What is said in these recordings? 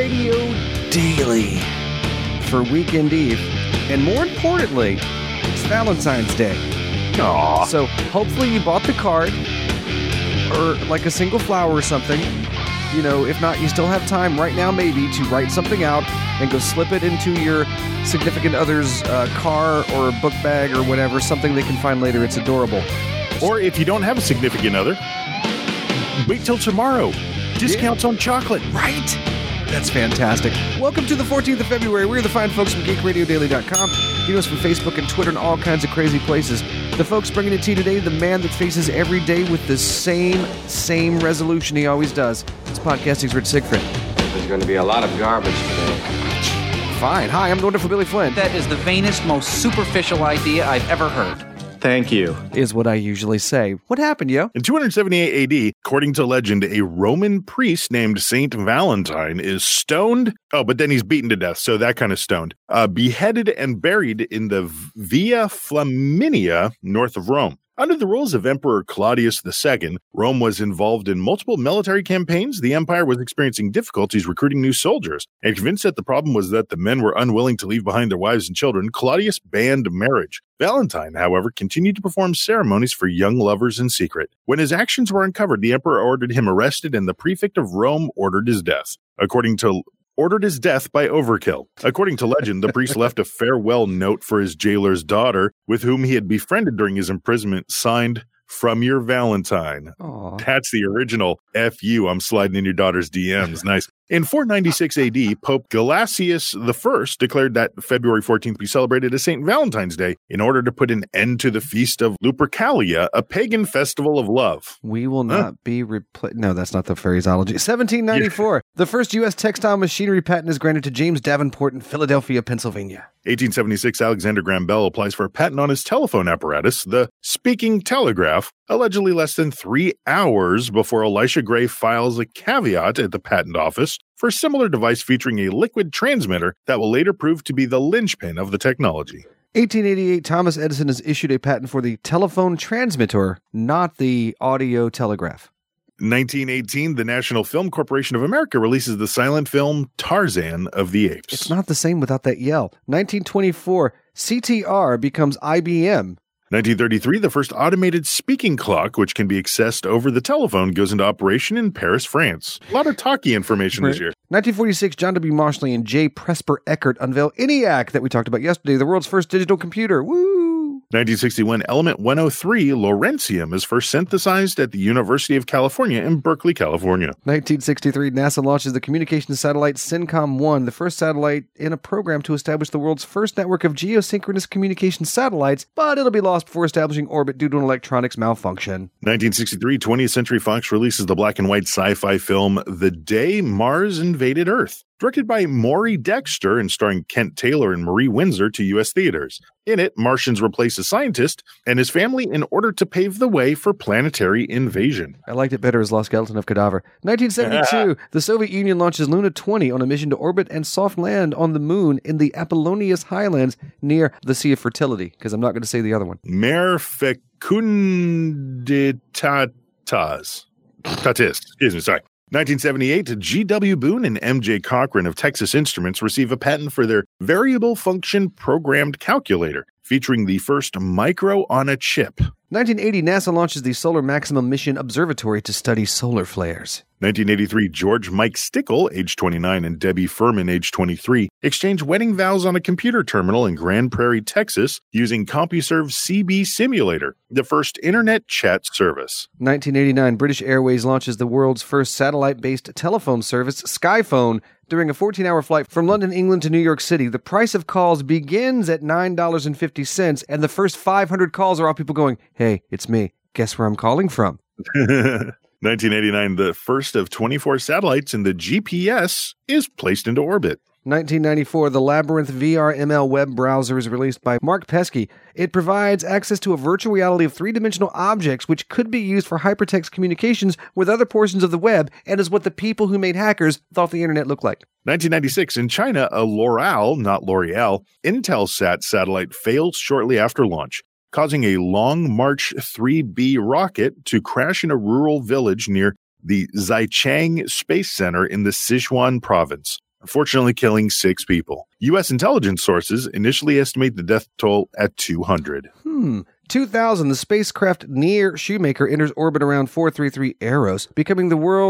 Radio Daily for Weekend Eve. And more importantly, it's Valentine's Day. Aww. So hopefully you bought the card or like a single flower or something. You know, if not, you still have time right now maybe to write something out and go slip it into your significant other's car or book bag or whatever, something they can find later. It's adorable. Or if you don't have a significant other, wait till tomorrow. Discounts on chocolate. Right? That's fantastic. Welcome to the 14th of February. We're the fine folks from GeekRadioDaily.com. You know us from Facebook and Twitter and all kinds of crazy places. The folks bringing it to you today, the man that faces every day with the same resolution he always does. It's Podcasting's Rich Siegfried. There's going to be a lot of garbage today. Fine. Hi, I'm the wonderful Billy Flynn. That is the vainest, most superficial idea I've ever heard. Thank you. Is what I usually say. What happened, yo? In 278 AD, according to legend, a Roman priest named Saint Valentine is stoned. Oh, but then he's beaten to death, so that kind of stoned. Beheaded and buried in the Via Flaminia, north of Rome. Under the rules of Emperor Claudius II, Rome was involved in multiple military campaigns. The empire was experiencing difficulties recruiting new soldiers. And convinced that the problem was that the men were unwilling to leave behind their wives and children, Claudius banned marriage. Valentine, however, continued to perform ceremonies for young lovers in secret. When his actions were uncovered, the emperor ordered him arrested, and the prefect of Rome ordered his death. Ordered his death by overkill. According to legend, the priest left a farewell note for his jailer's daughter, with whom he had befriended during his imprisonment, signed, "From your Valentine." Aww. That's the original F you, I'm sliding in your daughter's DMs. Nice. In 496 AD, Pope Gelasius I declared that February 14th be celebrated as St. Valentine's Day in order to put an end to the feast of Lupercalia, a pagan festival of love. We will not be replaced. No, that's not the phraseology. 1794. The first U.S. textile machinery patent is granted to James Davenport in Philadelphia, Pennsylvania. 1876, Alexander Graham Bell applies for a patent on his telephone apparatus, the speaking telegraph, allegedly less than 3 hours before Elisha Gray files a caveat at the patent office for a similar device featuring a liquid transmitter that will later prove to be the linchpin of the technology. 1888, Thomas Edison has issued a patent for the telephone transmitter, not the audio telegraph. 1918, the National Film Corporation of America releases the silent film Tarzan of the Apes. It's not the same without that yell. 1924, CTR becomes IBM. 1933, the first automated speaking clock, which can be accessed over the telephone, goes into operation in Paris, France. A lot of talkie information this year. 1946, John W. Mosley and J. Presper Eckert unveil ENIAC that we talked about yesterday, the world's first digital computer. Woo! 1961, element 103, Lawrencium, is first synthesized at the University of California in Berkeley, California. 1963, NASA launches the communications satellite SYNCOM-1, the first satellite in a program to establish the world's first network of geosynchronous communication satellites, but it'll be lost before establishing orbit due to an electronics malfunction. 1963, 20th Century Fox releases the black and white sci-fi film The Day Mars Invaded Earth, directed by Maury Dexter and starring Kent Taylor and Marie Windsor to U.S. theaters. In it, Martians replace a scientist and his family in order to pave the way for planetary invasion. I liked it better as Lost Skeleton of Cadaver. 1972, the Soviet Union launches Luna 20 on a mission to orbit and soft land on the moon in the Apollonius Highlands near the Sea of Fertility, because I'm not going to say the other one. Mare fecunditatis. Excuse me, sorry. 1978, G.W. Boone and M.J. Cochran of Texas Instruments receive a patent for their variable function programmed calculator, featuring the first micro on a chip. 1980, NASA launches the Solar Maximum Mission Observatory to study solar flares. 1983, George Mike Stickle, age 29, and Debbie Furman, age 23, exchange wedding vows on a computer terminal in Grand Prairie, Texas, using CompuServe CB Simulator, the first internet chat service. 1989, British Airways launches the world's first satellite-based telephone service, Skyphone. During a 14-hour flight from London, England to New York City, the price of calls begins at $9.50, and the first 500 calls are all people going, "Hey, it's me. Guess where I'm calling from?" 1989, the first of 24 satellites in the GPS is placed into orbit. 1994, the Labyrinth VR/ML web browser is released by Mark Pesky. It provides access to a virtual reality of three-dimensional objects which could be used for hypertext communications with other portions of the web and is what the people who made hackers thought the internet looked like. 1996, in China, a Loral, not L'Oreal, Intelsat satellite fails shortly after launch, causing a Long March 3B rocket to crash in a rural village near the Xichang Space Center in the Sichuan province. unfortunately killing 6 people. U.S. intelligence sources initially estimate the death toll at 200. 2000, the spacecraft Near Shoemaker enters orbit around 433 Eros, becoming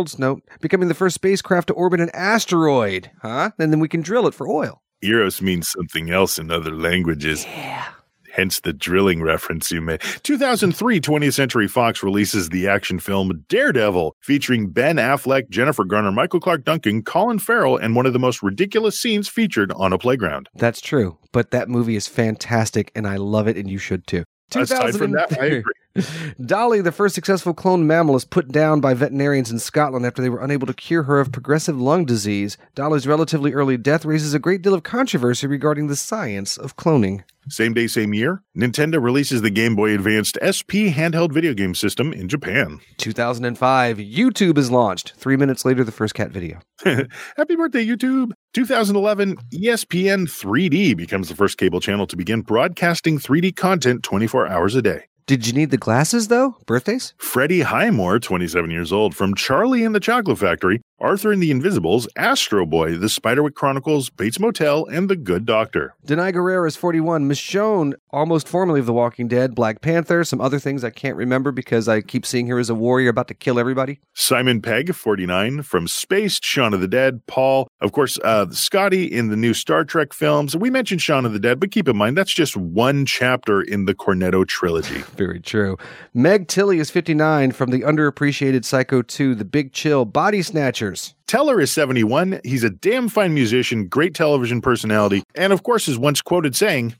the first spacecraft to orbit an asteroid. And then we can drill it for oil. Eros means something else in other languages. Yeah. Hence the drilling reference you made. 2003, 20th Century Fox releases the action film Daredevil, featuring Ben Affleck, Jennifer Garner, Michael Clark Duncan, Colin Farrell, and one of the most ridiculous scenes featured on a playground. That's true, but that movie is fantastic, and I love it, and you should too. Aside from that, I agree. Dolly, the first successful cloned mammal, is put down by veterinarians in Scotland after they were unable to cure her of progressive lung disease. Dolly's relatively early death raises a great deal of controversy regarding the science of cloning. Same day, same year, Nintendo releases the Game Boy Advanced SP handheld video game system in Japan. 2005, YouTube is launched. 3 minutes later, the first cat video. Happy birthday, YouTube! 2011, ESPN 3D becomes the first cable channel to begin broadcasting 3D content 24 hours a day. Did you need the glasses, though? Birthdays? Freddie Highmore, 27 years old, from Charlie and the Chocolate Factory, Arthur and the Invisibles, Astro Boy, The Spiderwick Chronicles, Bates Motel, and The Good Doctor. Denai Guerrero is 41. Michonne, almost formerly of The Walking Dead, Black Panther, some other things I can't remember because I keep seeing her as a warrior about to kill everybody. Simon Pegg, 49, from Spaced, Shaun of the Dead, Paul, of course, Scotty in the new Star Trek films. We mentioned Shaun of the Dead, but keep in mind, that's just one chapter in the Cornetto trilogy. Very true. Meg Tilly is 59, from the underappreciated Psycho 2, The Big Chill, Body Snatchers. Teller is 71. He's a damn fine musician, great television personality, and of course is once quoted saying,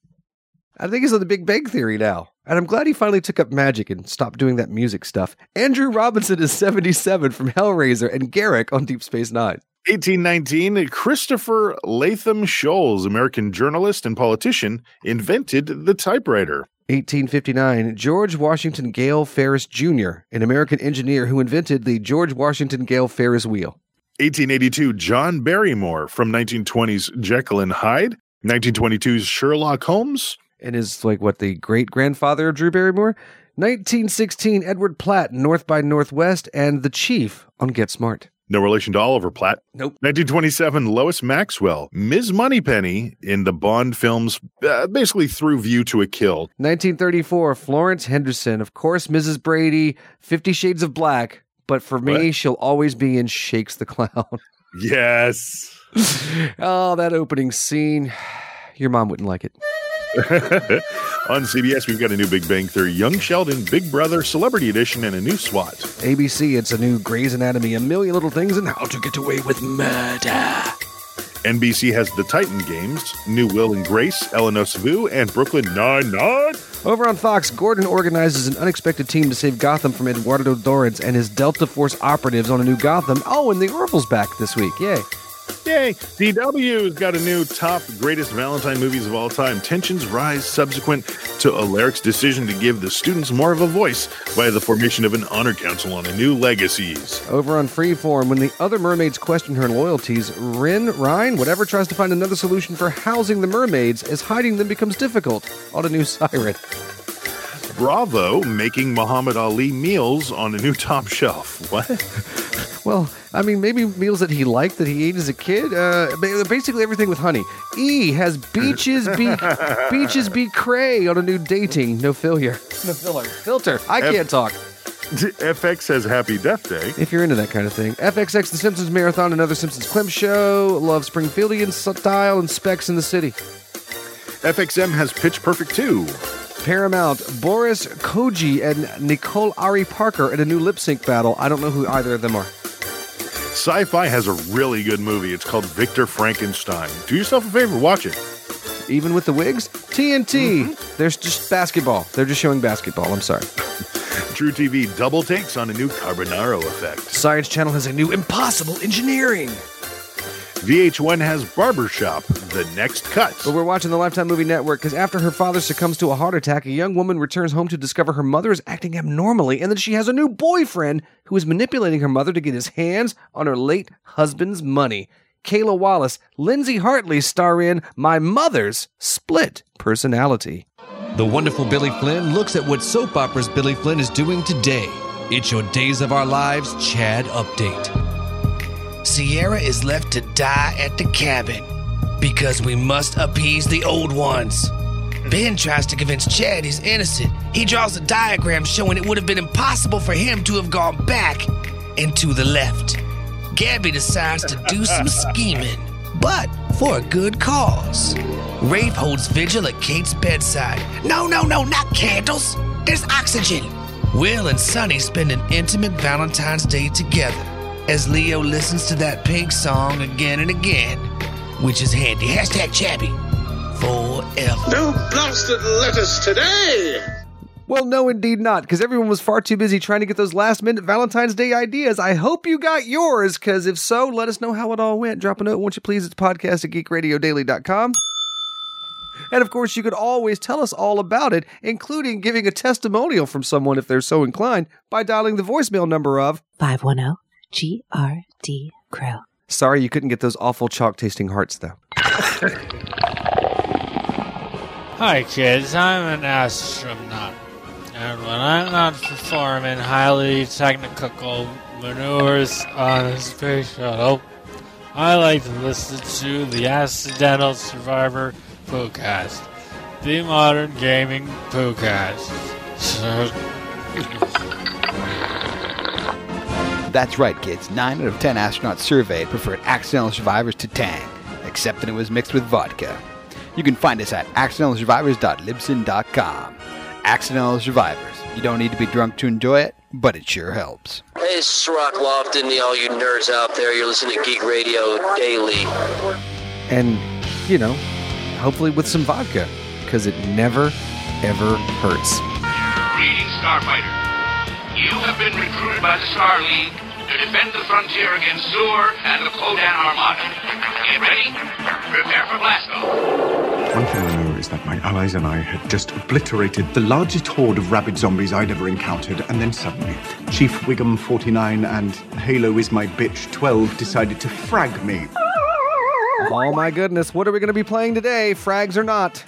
I think he's on The Big Bang Theory now. And I'm glad he finally took up magic and stopped doing that music stuff. Andrew Robinson is 77, from Hellraiser, and Garrick on Deep Space Nine. 1819, Christopher Latham Scholes, American journalist and politician, invented the typewriter. 1859, George Washington Gale Ferris Jr., an American engineer who invented the George Washington Gale Ferris wheel. 1882, John Barrymore, from 1920's Jekyll and Hyde. 1922's Sherlock Holmes. And is the great-grandfather of Drew Barrymore? 1916, Edward Platt, North by Northwest, and The Chief on Get Smart. No relation to Oliver Platt. Nope. 1927, Lois Maxwell, Ms. Moneypenny in the Bond films, basically threw View to a Kill. 1934, Florence Henderson, of course, Mrs. Brady, 50 Shades of Black, but for me, she'll always be in Shakes the Clown. Yes. Oh, that opening scene. Your mom wouldn't like it. On CBS, we've got a new Big Bang Theory, Young Sheldon, Big Brother, Celebrity Edition, and a new SWAT. ABC, it's a new Grey's Anatomy, A Million Little Things, and How to Get Away with Murder. NBC has The Titan Games, New Will and Grace, Eleanor Savu, and Brooklyn Nine-Nine. Over on Fox, Gordon organizes an unexpected team to save Gotham from Eduardo Dorrance and his Delta Force operatives on a new Gotham. Oh, and the Orville's back this week. Yay. Yay! DW's got a new top greatest Valentine movies of all time. Tensions rise subsequent to Alaric's decision to give the students more of a voice via the formation of an honor council on a new Legacies. Over on Freeform, when the other mermaids question her loyalties, Rhine, whatever, tries to find another solution for housing the mermaids as hiding them becomes difficult on a new Siren. Bravo making Muhammad Ali meals on a new top shelf. What? Well, I mean, maybe meals that he liked, that he ate as a kid. Basically everything with honey. E has Beaches Be Cray on a new dating. No filler. Filter. I can't talk. FX has Happy Death Day. If you're into that kind of thing. FXX, The Simpsons Marathon, another Simpsons Clem show. Love Springfieldian style and Specs in the City. FXM has Pitch Perfect 2. Paramount, Boris Koji and Nicole Ari Parker in a new lip sync battle. I don't know who either of them are. Sci-Fi has a really good movie. It's called Victor Frankenstein. Do yourself a favor, watch it. Even with the wigs? TNT. There's just basketball. They're just showing basketball. I'm sorry. True TV double takes on a new Carbonaro effect. Science Channel has a new Impossible Engineering. VH1 has Barbershop, The Next Cut. But we're watching the Lifetime Movie Network because after her father succumbs to a heart attack, a young woman returns home to discover her mother is acting abnormally, and then she has a new boyfriend who is manipulating her mother to get his hands on her late husband's money. Kayla Wallace, Lindsay Hartley star in My Mother's Split Personality. The wonderful Billy Flynn looks at what soap operas Billy Flynn is doing today. It's your Days of Our Lives Chad Update. Sierra is left to die at the cabin because we must appease the old ones. Ben tries to convince Chad he's innocent. He draws a diagram showing it would have been impossible for him to have gone back and to the left. Gabby decides to do some scheming, but for a good cause. Rafe holds vigil at Kate's bedside. No, not candles. There's oxygen. Will and Sonny spend an intimate Valentine's Day together as Leo listens to that Pink song again and again, which is handy. Hashtag Chabby. Forever. No blasted letters today! Well, no, indeed not, because everyone was far too busy trying to get those last-minute Valentine's Day ideas. I hope you got yours, because if so, let us know how it all went. Drop a note, won't you please? It's podcast@geekradiodaily.com. And, of course, you could always tell us all about it, including giving a testimonial from someone if they're so inclined, by dialing the voicemail number of 510-GRD-CROW. Sorry you couldn't get those awful chalk-tasting hearts, though. Hi, kids. I'm an astronaut. And when I'm not performing highly technical maneuvers on a space shuttle, I like to listen to the Accidental Survivor Podcast, the modern gaming podcast. That's right, kids. 9 out of 10 astronauts surveyed preferred Accidental Survivors to Tang, except that it was mixed with vodka. You can find us at accidentalsurvivors.libsyn.com. Accidental Survivors. You don't need to be drunk to enjoy it, but it sure helps. Hey, it's Rock Lofton, all you nerds out there. You're listening to Geek Radio Daily. And, you know, hopefully with some vodka, because it never, ever hurts. Greetings, Starfighter. You have been recruited by the Star League to defend the frontier against Zur and the Kodan Armada. Get ready? Prepare for blast-off. One thing I know is that my allies and I had just obliterated the largest horde of rabid zombies I'd ever encountered, and then suddenly, Chief Wiggum 49 and Halo is my bitch 12 decided to frag me. Oh my goodness, what are we going to be playing today, frags or not?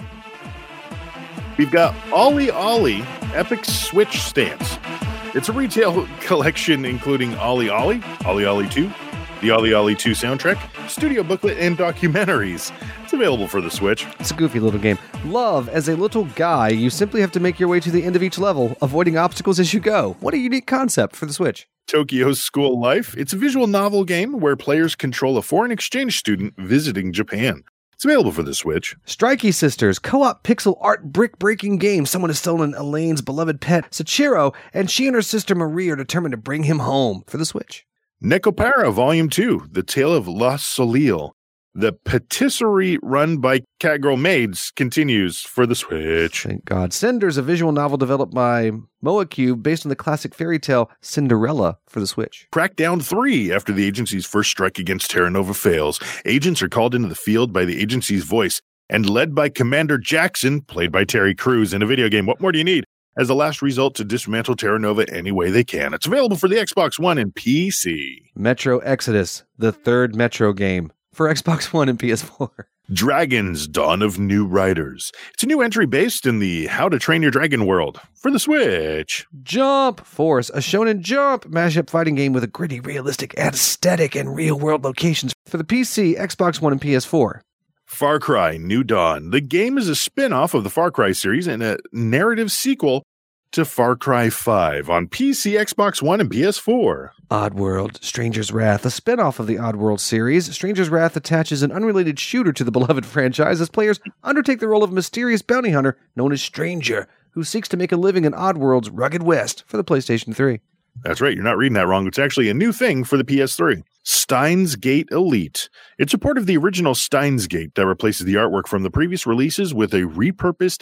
We've got Ollie Ollie Epic Switch Stance. It's a retail collection including Ollie Ollie, Ollie Ollie 2, the Ollie Ollie 2 soundtrack, studio booklet, and documentaries. It's available for the Switch. It's a goofy little game. Love, as a little guy, you simply have to make your way to the end of each level, avoiding obstacles as you go. What a unique concept for the Switch. Tokyo's School Life. It's a visual novel game where players control a foreign exchange student visiting Japan. It's available for the Switch. Strikey Sisters, co-op pixel art brick-breaking game. Someone has stolen Elaine's beloved pet, Sachiro, and she and her sister Marie are determined to bring him home for the Switch. Necopara Volume 2, The Tale of La Soleil. The patisserie run by Catgirl Maids continues for the Switch. Thank God. Cinders, a visual novel developed by Moacube based on the classic fairy tale Cinderella for the Switch. Crackdown 3, after the agency's first strike against Terra Nova fails, agents are called into the field by the agency's voice and led by Commander Jackson, played by Terry Crews in a video game. What more do you need? As the last result to dismantle Terra Nova any way they can. It's available for the Xbox One and PC. Metro Exodus, the third Metro game for Xbox One and PS4. Dragons, Dawn of New Riders. It's a new entry based in the How to Train Your Dragon world for the Switch. Jump Force, a Shonen Jump mashup fighting game with a gritty, realistic aesthetic and real-world locations for the PC, Xbox One, and PS4. Far Cry New Dawn. The game is a spin-off of the Far Cry series and a narrative sequel to Far Cry 5 on PC, Xbox One, and PS4. Oddworld, Stranger's Wrath, a spin-off of the Oddworld series. Stranger's Wrath attaches an unrelated shooter to the beloved franchise as players undertake the role of a mysterious bounty hunter known as Stranger, who seeks to make a living in Oddworld's rugged west for the PlayStation 3. That's right, you're not reading that wrong. It's actually a new thing for the PS3. Steins Gate Elite. It's a port of the original Steins Gate that replaces the artwork from the previous releases with a repurposed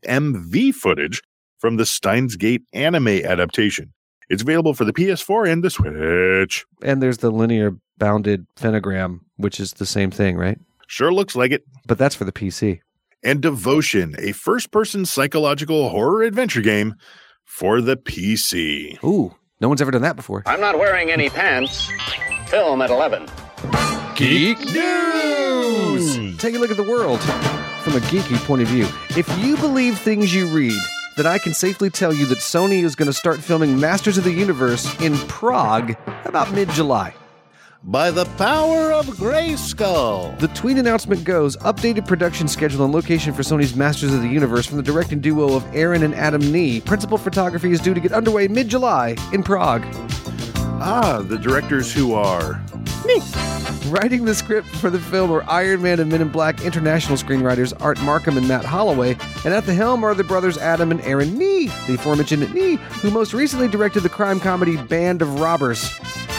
FMV footage from the Steins Gate anime adaptation. It's available for the PS4 and the Switch. And there's the linear bounded Phenagram, which is the same thing, right? Sure looks like it. But that's for the PC. And Devotion, a first-person psychological horror adventure game for the PC. Ooh, no one's ever done that before. I'm not wearing any pants. Film at 11. Geek News! Take a look at the world from a geeky point of view. If you believe things you read, then I can safely tell you that Sony is going to start filming Masters of the Universe in Prague about mid-July. by the power of Grayskull. The tweet announcement goes, updated production schedule and location for Sony's Masters of the Universe from the directing duo of Aaron and Adam Nee. Principal photography is due to get underway mid-July in Prague. Ah, the directors who are... me. Writing the script for the film are Iron Man and Men in Black international screenwriters Art Markham and Matt Holloway, and at the helm are the brothers Adam and Aaron Nee, the aforementioned Nee, who most recently directed the crime comedy Band of Robbers.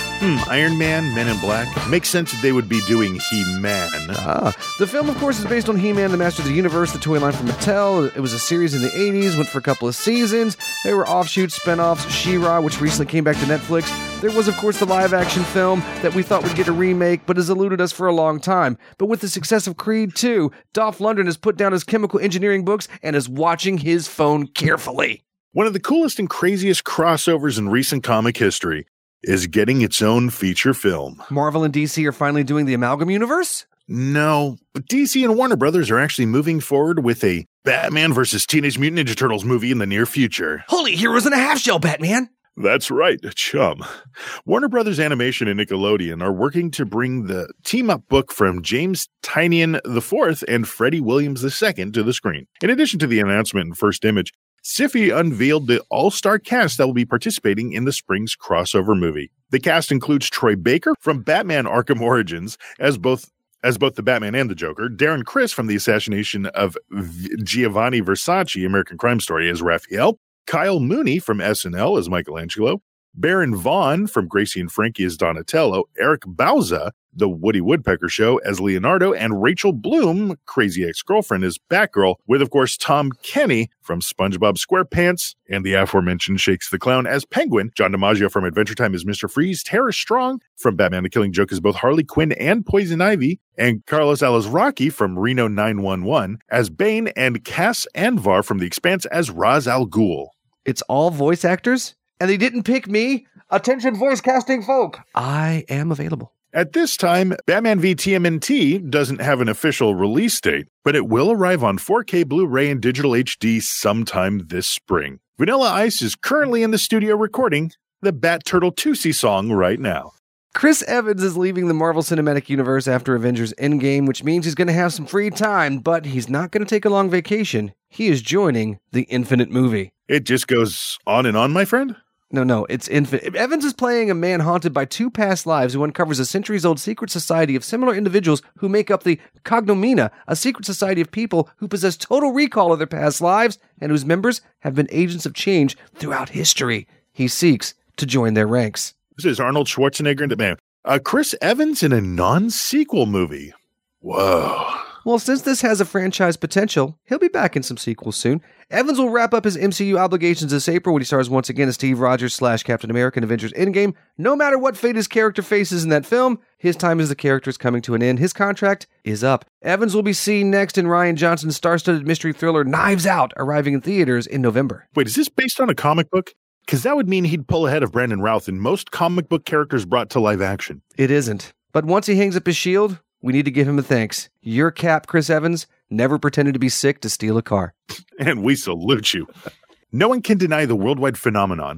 Iron Man, Men in Black. Makes sense that they would be doing He-Man. The film, of course, is based on He-Man, the Masters of the Universe, the toy line from Mattel. It was a series in the 80s, went for a couple of seasons. There were offshoots, spinoffs, She-Ra, which recently came back to Netflix. There was, of course, the live-action film that we thought would get a remake, but has eluded us for a long time. But with the success of Creed 2, Dolph Lundgren has put down his chemical engineering books and is watching his phone carefully. One of the coolest and craziest crossovers in recent comic history is getting its own feature film. Marvel and DC are finally doing the Amalgam Universe? No, but DC and Warner Brothers are actually moving forward with a Batman vs. Teenage Mutant Ninja Turtles movie in the near future. Holy heroes in a half-shell, Batman! That's right, chum. Warner Brothers Animation and Nickelodeon are working to bring the team-up book from James Tynion IV and Freddie Williams II to the screen. In addition to the announcement in First Image, Sci-Fi unveiled the all-star cast that will be participating in the spring's crossover movie. The cast includes Troy Baker from Batman Arkham Origins as both the Batman and the Joker, Darren Criss from the assassination of Giovanni Versace, American Crime Story, as Raphael, Kyle Mooney from SNL as Michelangelo, Baron Vaughn from Gracie and Frankie as Donatello, Eric Bauza, The Woody Woodpecker Show as Leonardo, and Rachel Bloom, Crazy Ex-Girlfriend, as Batgirl, with, of course, Tom Kenny from SpongeBob SquarePants and the aforementioned Shakes the Clown as Penguin, John DiMaggio from Adventure Time as Mr. Freeze, Tara Strong from Batman the Killing Joke as both Harley Quinn and Poison Ivy, and Carlos Alazraqui from Reno 911 as Bane, and Cass Anvar from The Expanse as Ra's al Ghul. It's all voice actors? And they didn't pick me? Attention voice casting folk! I am available. At this time, Batman v TMNT doesn't have an official release date, but it will arrive on 4K Blu-ray and digital HD sometime this spring. Vanilla Ice is currently in the studio recording the Bat Turtle Tootsie song right now. Chris Evans is leaving the Marvel Cinematic Universe after Avengers Endgame, which means he's going to have some free time, but he's not going to take a long vacation. He is joining the Infinite movie. It just goes on and on, my friend? No, it's infinite. Evans is playing a man haunted by two past lives who uncovers a centuries-old secret society of similar individuals who make up the Cognomina, a secret society of people who possess total recall of their past lives and whose members have been agents of change throughout history. He seeks to join their ranks. This is Arnold Schwarzenegger and the man. Chris Evans in a non-sequel movie. Whoa. Well, since this has a franchise potential, he'll be back in some sequels soon. Evans will wrap up his MCU obligations this April when he stars once again as Steve Rogers / Captain America in Avengers Endgame. No matter what fate his character faces in that film, his time as the character is coming to an end. His contract is up. Evans will be seen next in Rian Johnson's star-studded mystery thriller Knives Out, arriving in theaters in November. Wait, is this based on a comic book? Because that would mean he'd pull ahead of Brandon Routh in most comic book characters brought to live action. It isn't. But once he hangs up his shield, we need to give him a thanks. Your Cap, Chris Evans, never pretended to be sick to steal a car. And we salute you. No one can deny the worldwide phenomenon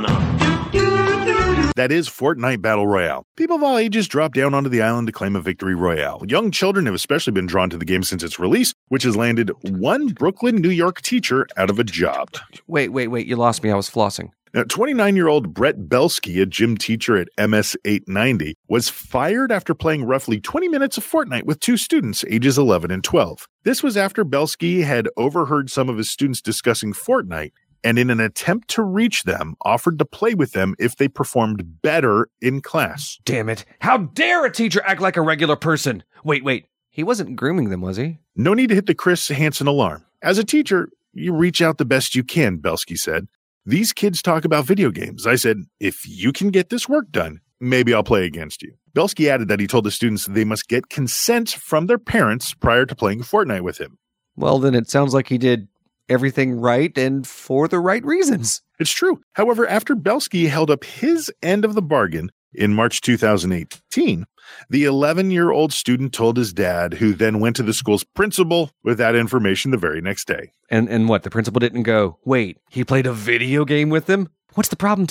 that is Fortnite Battle Royale. People of all ages drop down onto the island to claim a victory royale. Young children have especially been drawn to the game since its release, which has landed one Brooklyn, New York teacher out of a job. Wait, you lost me. I was flossing. Now, 29-year-old Brett Belsky, a gym teacher at MS 890, was fired after playing roughly 20 minutes of Fortnite with two students, ages 11 and 12. This was after Belsky had overheard some of his students discussing Fortnite, and in an attempt to reach them, offered to play with them if they performed better in class. Damn it. How dare a teacher act like a regular person? Wait. He wasn't grooming them, was he? No need to hit the Chris Hansen alarm. As a teacher, you reach out the best you can, Belsky said. These kids talk about video games. I said, if you can get this work done, maybe I'll play against you. Belsky added that he told the students they must get consent from their parents prior to playing Fortnite with him. Well, then it sounds like he did everything right and for the right reasons. It's true. However, after Belsky held up his end of the bargain in March 2018, the 11-year-old student told his dad, who then went to the school's principal with that information the very next day. And what? The principal didn't go, wait, he played a video game with them? What's the problem, Ted?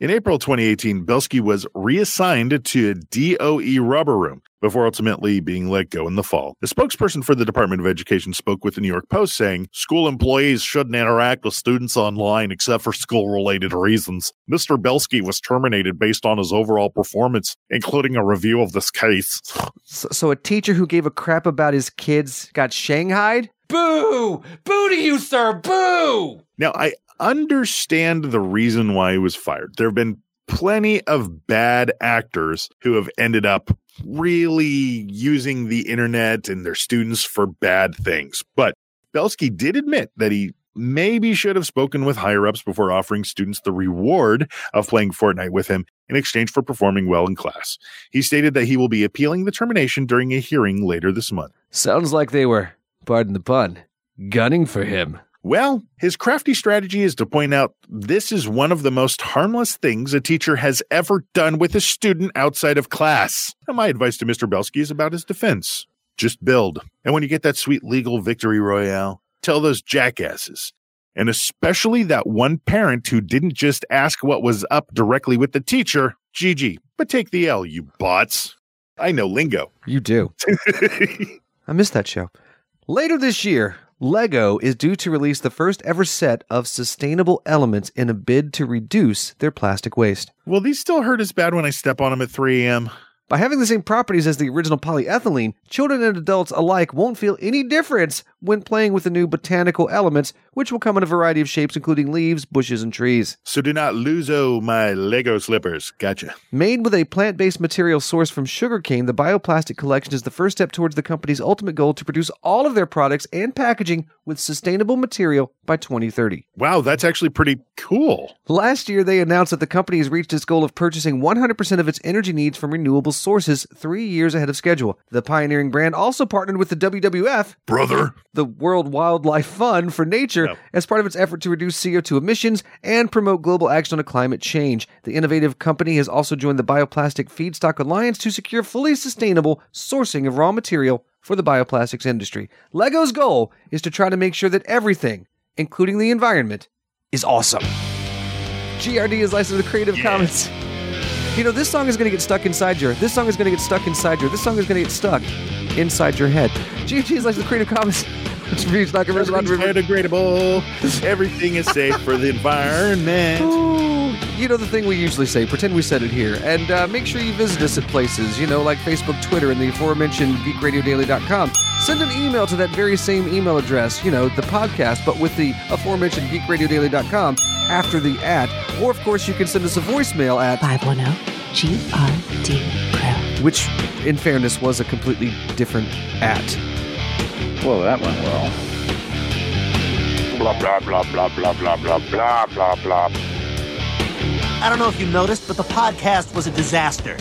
In April 2018, Belsky was reassigned to a DOE rubber room before ultimately being let go in the fall. The spokesperson for the Department of Education spoke with the New York Post saying, "School employees shouldn't interact with students online except for school-related reasons. Mr. Belsky was terminated based on his overall performance, including a review of this case." So a teacher who gave a crap about his kids got shanghaied? Boo! Boo to you, sir! Boo! Now, I understand the reason why he was fired. There have been plenty of bad actors who have ended up really using the internet and their students for bad things. But Belsky did admit that he maybe should have spoken with higher-ups before offering students the reward of playing Fortnite with him in exchange for performing well in class. He stated that he will be appealing the termination during a hearing later this month. Sounds like they were, pardon the pun, gunning for him. Well, his crafty strategy is to point out this is one of the most harmless things a teacher has ever done with a student outside of class. Now, my advice to Mr. Belsky is about his defense. Just build. And when you get that sweet legal victory royale, tell those jackasses, and especially that one parent who didn't just ask what was up directly with the teacher, GG, but take the L, you bots. I know lingo. You do. I missed that show. Later this year, LEGO is due to release the first ever set of sustainable elements in a bid to reduce their plastic waste. Will these still hurt as bad when I step on them at 3 a.m.? By having the same properties as the original polyethylene, children and adults alike won't feel any difference when playing with the new botanical elements, which will come in a variety of shapes, including leaves, bushes, and trees. So do not lose-o my Lego slippers. Gotcha. Made with a plant-based material sourced from sugarcane, the bioplastic collection is the first step towards the company's ultimate goal to produce all of their products and packaging with sustainable material by 2030. Wow, that's actually pretty cool. Last year, they announced that the company has reached its goal of purchasing 100% of its energy needs from renewable sources 3 years ahead of schedule. The pioneering brand also partnered with the WWF, brother, the World Wildlife Fund for Nature, as part of its effort to reduce CO2 emissions and promote global action on climate change. The innovative company has also joined the Bioplastic Feedstock Alliance to secure fully sustainable sourcing of raw material for the bioplastics industry. LEGO's goal is to try to make sure that everything, including the environment, is awesome. GRD is licensed with Creative Commons. You know, this song is going to get stuck inside your... This song is going to get stuck inside your... This song is going to get stuck inside your head. GRD is licensed with Creative Commons. Which reviews not converted on biodegradable. Everything is safe for the environment. Ooh, you know the thing we usually say. Pretend we said it here. And make sure you visit us at places, you know, like Facebook, Twitter, and the aforementioned GeekRadioDaily.com. Send an email to that very same email address, you know, the podcast, but with the aforementioned GeekRadioDaily.com after the @ or, of course, you can send us a voicemail at 510-GRD-PRO. Which, in fairness, was a completely different @ Well, that went well. Blah, blah, blah, blah, blah, blah, blah, blah, blah, blah. I don't know if you noticed, but the podcast was a disaster.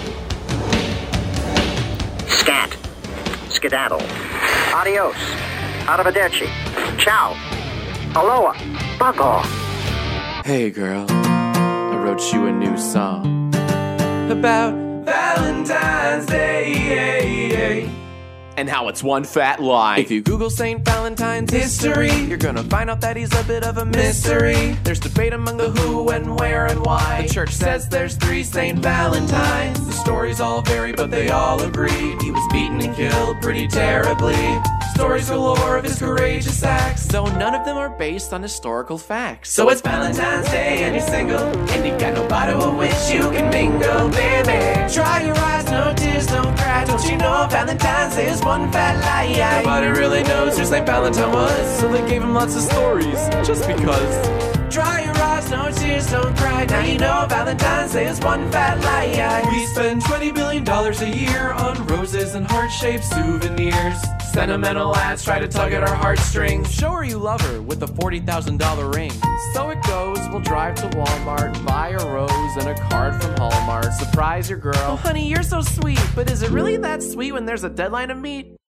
Scat. Skedaddle. Adios. Arrivederci. Ciao. Aloha. Bug off. Hey girl, I wrote you a new song about Valentine's Day. And how it's one fat lie. If you Google St. Valentine's history, you're gonna find out that he's a bit of a mystery. There's debate among the who and where and why. The church says there's 3 St. Valentines. The stories all vary, but they all agree he was beaten and killed pretty terribly. Stories galore of his courageous acts, though none of them are based on historical facts. So it's Valentine's Day and you're single, and you got nobody with which you can mingle, baby. Dry your eyes, no tears, don't cry. Don't you know Valentine's Day is one fat lie? Nobody really knows who St. Valentine was, so they gave him lots of stories, just because. Dry your eyes, no tears, don't cry. Now you know Valentine's Day is one fat lie. We spend $20 billion a year on roses and heart-shaped souvenirs. Sentimental ads try to tug at our heartstrings. Show her you love her with a $40,000 ring. So it goes, we'll drive to Walmart, buy a rose and a card from Hallmark. Surprise your girl. Oh honey, you're so sweet, but is it really that sweet when there's a deadline to meet?